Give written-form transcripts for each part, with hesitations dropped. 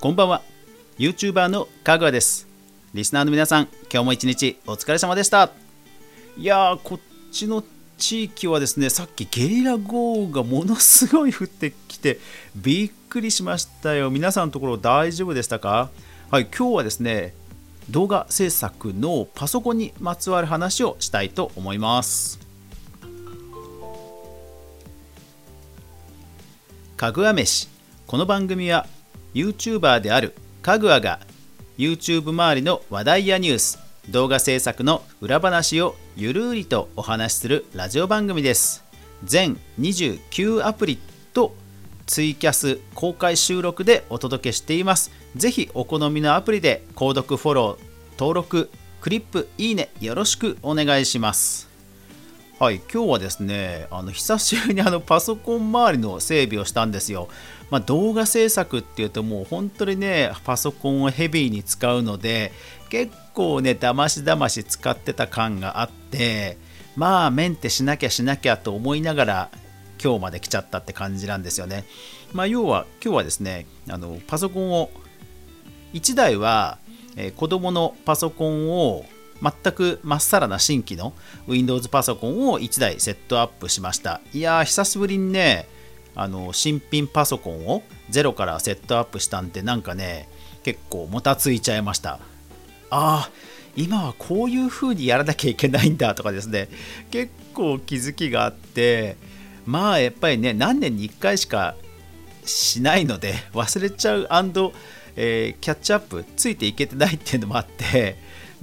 こんばんは。 YouTuber のかぐわです。リスナーの皆さん、今日も一日お疲れ様でした。いやー、こっちの地域はですね、さっきゲリラ豪雨がものすごい降ってきてびっくりしましたよ。皆さんのところ大丈夫でしたか？はい、今日はですね、動画制作のパソコンにまつわる話をしたいと思います。かぐわ飯。この番組は YouTuber であるかぐわが YouTube 周りの話題やニュース、動画制作の裏話をゆるりとお話しするラジオ番組です。全29アプリとツイキャス公開収録でお届けしています。ぜひお好みのアプリで購読、フォロー、登録、クリップ、いいねよろしくお願いします。はい、今日はですね、久しぶりにパソコン周りの整備をしたんですよ。動画制作っていうともう本当にね、パソコンをヘビーに使うので、結構ね、だましだまし使ってた感があって、メンテしなきゃと思いながら今日まで来ちゃったって感じなんですよね。要は今日はですね、パソコンを1台は、子供のパソコンを全くまっさらな新規の Windows パソコンを1台セットアップしました。いやー、久しぶりにね、新品パソコンをゼロからセットアップしたんで、なんかね、結構もたついちゃいました。今はこういう風にやらなきゃいけないんだとかですね、結構気づきがあって、やっぱりね、何年に1回しかしないので忘れちゃう&、キャッチアップついていけてないっていうのもあって、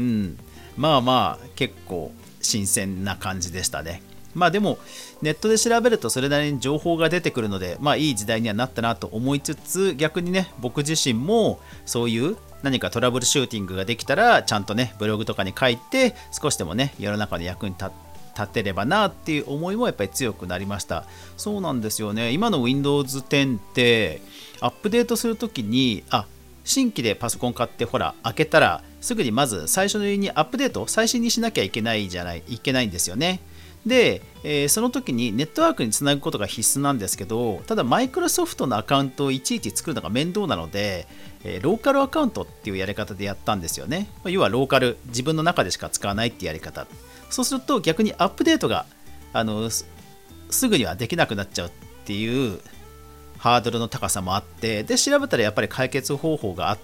結構新鮮な感じでしたね。でもネットで調べるとそれなりに情報が出てくるので、いい時代にはなったなと思いつつ、逆にね、僕自身もそういう何かトラブルシューティングができたらちゃんとね、ブログとかに書いて少しでもね、世の中の役に立てればなっていう思いもやっぱり強くなりました。そうなんですよね。今の Windows 10ってアップデートするときに新規でパソコン買って開けたらすぐにまず最初にアップデート最新にしなきゃいけないんですよね。で、その時にネットワークにつなぐことが必須なんですけど、ただマイクロソフトのアカウントをいちいち作るのが面倒なので、ローカルアカウントっていうやり方でやったんですよね。要はローカル、自分の中でしか使わないっていうやり方。そうすると逆にアップデートがすぐにはできなくなっちゃうっていうハードルの高さもあって、で調べたらやっぱり解決方法があって、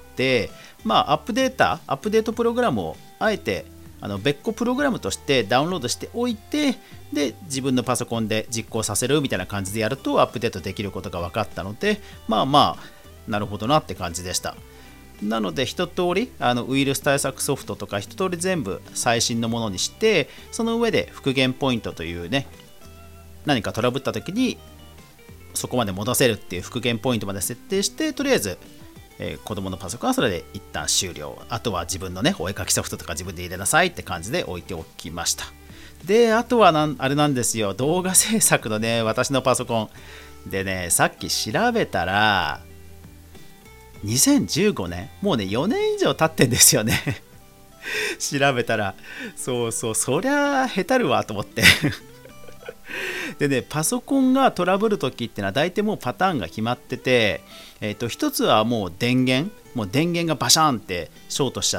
アップデートプログラムをあえて別個プログラムとしてダウンロードしておいて、で自分のパソコンで実行させるみたいな感じでやるとアップデートできることが分かったので、なるほどなって感じでした。なので一通りウイルス対策ソフトとか一通り全部最新のものにして、その上で復元ポイントというね、何かトラブった時にそこまで戻せるっていう復元ポイントまで設定して、とりあえず子供のパソコンはそれで一旦終了。あとは自分のね、お絵かきソフトとか自分で入れなさいって感じで置いておきました。で、あとはあれなんですよ、動画制作のね、私のパソコンでね、さっき調べたら2015年、もうね4年以上経ってんですよね調べたら、そりゃへたるわと思ってでね、パソコンがトラブるときってのは大体もうパターンが決まってて、一つはもう電源がバシャンってショートしちゃって、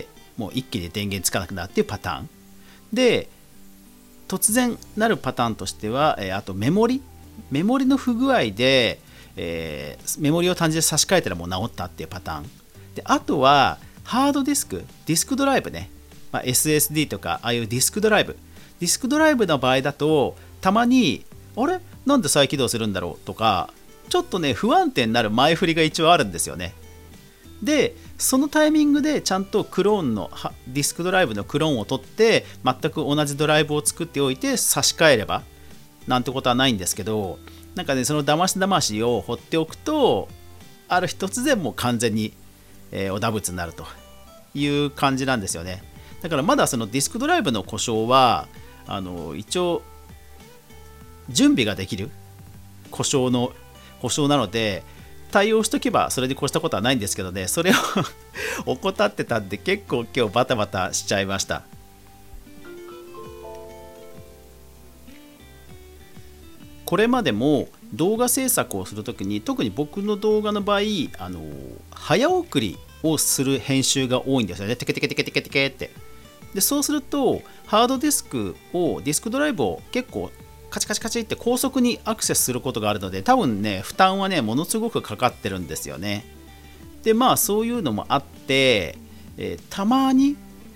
もう一気に電源つかなくなるっていうパターンで、突然なるパターンとしては、あとメモリの不具合で、メモリを単純に差し替えたらもう治ったっていうパターンで、あとはハードディスクドライブね、SSD とかああいうディスクドライブの場合だと、たまになんで再起動するんだろうとか、ちょっとね不安定になる前振りが一応あるんですよね。でそのタイミングでちゃんとクローンのディスクドライブのクローンを取って全く同じドライブを作っておいて差し替えればなんてことはないんですけど、なんかね、そのだましを放っておくと、ある日突然もう完全に、おだぶつになるという感じなんですよね。だからまだそのディスクドライブの故障は一応準備ができる故障なので対応しとけばそれで越したことはないんですけどね、それを怠ってたんで結構今日バタバタしちゃいました。これまでも動画制作をするときに、特に僕の動画の場合、早送りをする編集が多いんですよね。テケテケテケテケテケって。でそうするとハードディスクドライブを結構カチカチカチって高速にアクセスすることがあるので、多分ね負担はねものすごくかかってるんですよね。でそういうのもあって、たまに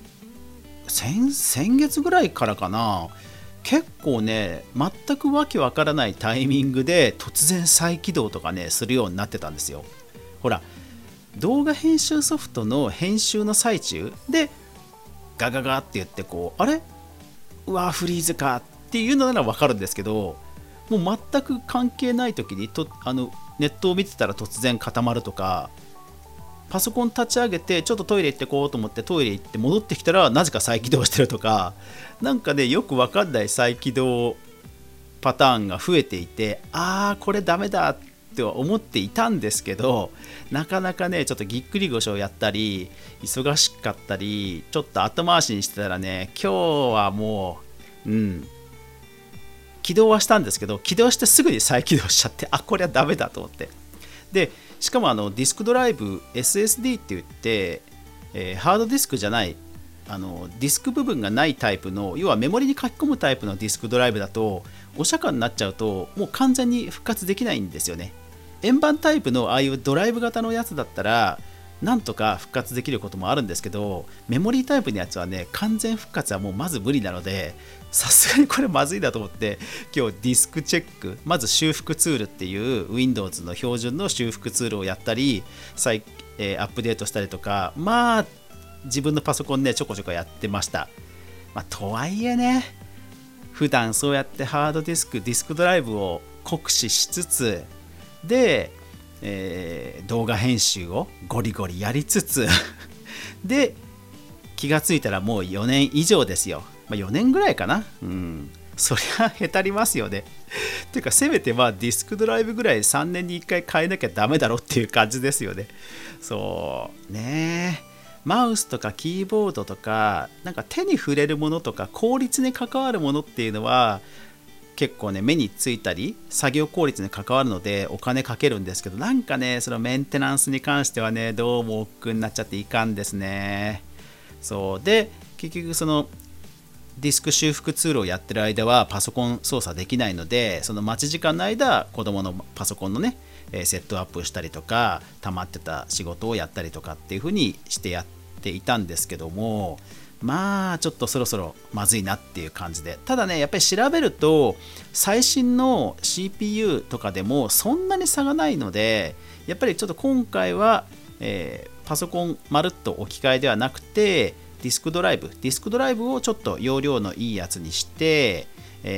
先月ぐらいからかな、結構ね全くわけわからないタイミングで突然再起動とかねするようになってたんですよ。ほら、動画編集ソフトの編集の最中でガガガって言ってあれうわフリーズかっていうのならわかるんですけど、もう全く関係ない時にネットを見てたら突然固まるとか、パソコン立ち上げてちょっとトイレ行ってこうと思ってトイレ行って戻ってきたらなぜか再起動してるとか、なんかねよくわかんない再起動パターンが増えていて、これダメだっては思っていたんですけど、なかなかねちょっとぎっくり腰をやったり忙しかったりちょっと後回しにしてたらね、今日はもう起動はしたんですけど、起動してすぐに再起動しちゃって、これはダメだと思って、でしかもディスクドライブ SSD って言って、ハードディスクじゃないディスク部分がないタイプの、要はメモリに書き込むタイプのディスクドライブだとお釈迦になっちゃうともう完全に復活できないんですよね。円盤タイプのああいうドライブ型のやつだったらなんとか復活できることもあるんですけど、メモリータイプのやつはね完全復活はもうまず無理なので、さすがにこれまずいだと思って今日ディスクチェック、まず修復ツールっていう Windows の標準の修復ツールをやったりアップデートしたりとか、自分のパソコンねちょこちょこやってました。とはいえね、普段そうやってハードディスクドライブを酷使しつつで、動画編集をゴリゴリやりつつで気がついたらもう4年以上ですよ。4年ぐらいかな。そりゃへたりますよね。ていうかせめてディスクドライブぐらい3年に1回変えなきゃダメだろっていう感じですよね。そうね、マウスとかキーボードとかなんか手に触れるものとか効率に関わるものっていうのは結構ね目についたり作業効率に関わるのでお金かけるんですけど、なんかねそのメンテナンスに関してはねどうも億劫になっちゃっていかんですね。そうで結局そのディスク修復ツールをやってる間はパソコン操作できないので、その待ち時間の間子供のパソコンのねセットアップしたりとか溜まってた仕事をやったりとかっていう風にしてやっていたんですけども、ちょっとそろそろまずいなっていう感じで、ただねやっぱり調べると最新の CPU とかでもそんなに差がないので、やっぱりちょっと今回は、パソコンまるっと置き換えではなくてディスクドライブをちょっと容量のいいやつにして、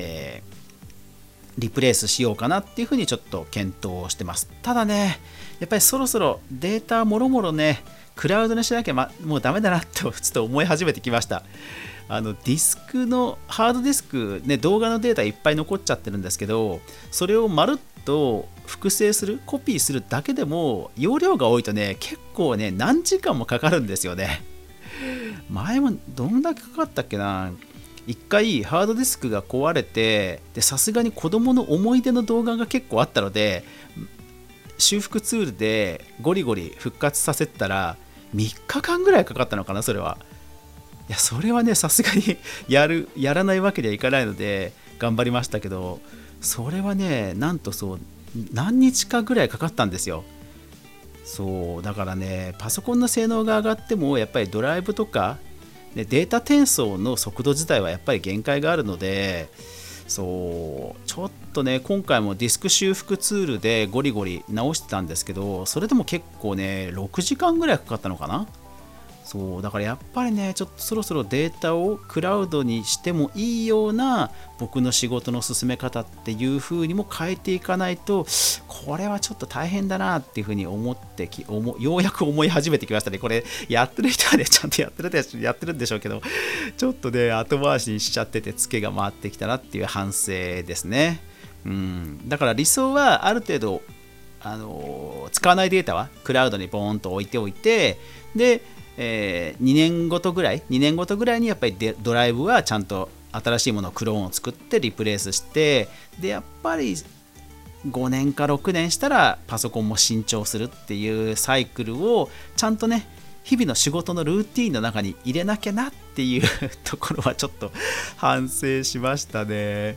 リプレイスしようかなっていうふうにちょっと検討してます。ただねやっぱりそろそろデータもろもろねクラウドにしなきゃ、もうダメだなってちょっと思い始めてきました。ディスクのハードディスクね、動画のデータいっぱい残っちゃってるんですけど、それをまるっと複製するコピーするだけでも容量が多いとね結構ね何時間もかかるんですよね。前もどんだけかかったっけな、一回ハードディスクが壊れて、さすがに子供の思い出の動画が結構あったので修復ツールでゴリゴリ復活させたら3日間ぐらいかかったのかな。それはねさすがにやらないわけにはいかないので頑張りましたけど、それはねなんと何日かぐらいかかったんですよ。そうだからねパソコンの性能が上がってもやっぱりドライブとか、データ転送の速度自体はやっぱり限界があるので、ちょっとね今回もディスク修復ツールでゴリゴリ直してたんですけど、それでも結構ね6時間ぐらいかかったのかな。だからやっぱりねちょっとそろそろデータをクラウドにしてもいいような僕の仕事の進め方っていう風にも変えていかないと、これはちょっと大変だなっていう風に思ってようやく思い始めてきましたね。これやってる人はねちゃんとやってるんでしょうけど、ちょっとね後回しにしちゃっててツケが回ってきたなっていう反省ですね。だから理想はある程度使わないデータはクラウドにボーンと置いておいて、で2年ごとぐらいにやっぱりドライブはちゃんと新しいものをクローンを作ってリプレイスして、でやっぱり 5年か6年したらパソコンも新調するっていうサイクルをちゃんとね日々の仕事のルーティーンの中に入れなきゃなっていうところはちょっと反省しましたね。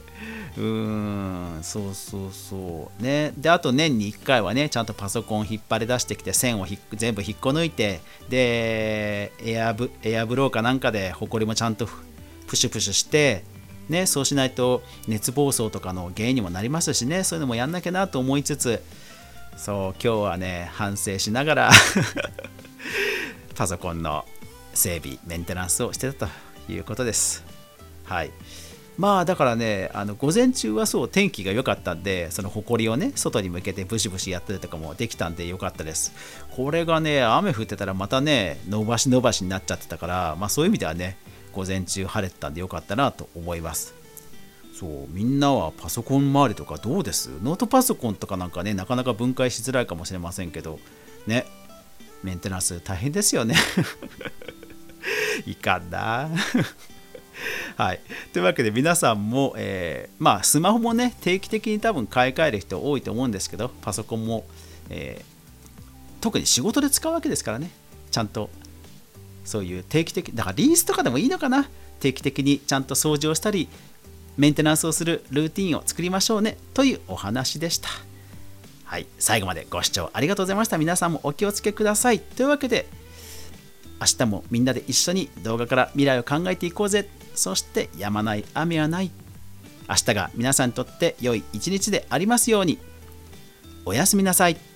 そうね。であと年に1回はねちゃんとパソコン引っ張り出してきて線を全部引っこ抜いて、でエアブローかなんかでホコリもちゃんとプシュプシュしてね、そうしないと熱暴走とかの原因にもなりますしね、そういうのもやんなきゃなと思いつつ、そう今日はね反省しながらパソコンの整備メンテナンスをしてたということです。はい。まあだからね午前中はそう天気が良かったんで、そのホコリをね外に向けてブシブシやったりとかもできたんで良かったです。これがね雨降ってたらまたね伸ばし伸ばしになっちゃってたから、まあそういう意味ではね午前中晴れてたんで良かったなと思います。そうみんなはパソコン周りとかどうです？ノートパソコンとかなんかねなかなか分解しづらいかもしれませんけどね、メンテナンス大変ですよねいかんなはい、というわけで皆さんも、まあスマホもね定期的に多分買い替える人多いと思うんですけど、パソコンも、特に仕事で使うわけですからね、ちゃんとそういう定期的だからリースとかでもいいのかな、定期的にちゃんと掃除をしたりメンテナンスをするルーティンを作りましょうねというお話でした。はい、最後までご視聴ありがとうございました。皆さんもお気をつけください。というわけで明日もみんなで一緒に動画から未来を考えていこうぜ。そして止まない雨はない。明日が皆さんにとって良い一日でありますように。おやすみなさい。